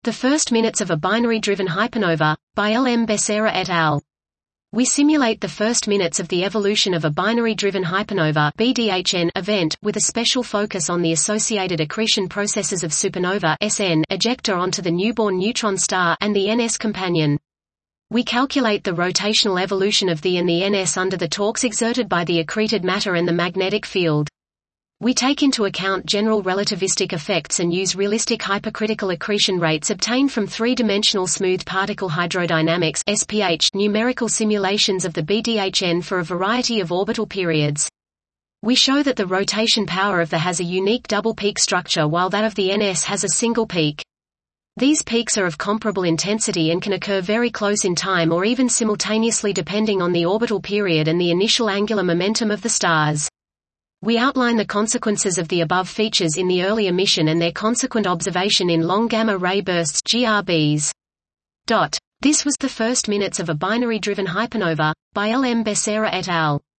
The First Minutes of a Binary-Driven Hypernova, by L. M. Becerra et al. We simulate the first minutes of the evolution of a binary-driven hypernova (BDHN) event, with a special focus on the associated accretion processes of supernova (SN) ejecta onto the newborn neutron star and the NS companion. We calculate the rotational evolution of the and the NS under the torques exerted by the accreted matter and the magnetic field. We take into account general relativistic effects and use realistic hypercritical accretion rates obtained from three-dimensional smooth particle hydrodynamics (SPH) numerical simulations of the BDHN for a variety of orbital periods. We show that the rotation power of the has a unique double peak structure while that of the NS has a single peak. These peaks are of comparable intensity and can occur very close in time or even simultaneously depending on the orbital period and the initial angular momentum of the stars. We outline the consequences of the above features in the early emission and their consequent observation in long gamma-ray bursts (GRBs). This was the First Minutes of a Binary-Driven Hypernova, by L. M. Becerra et al.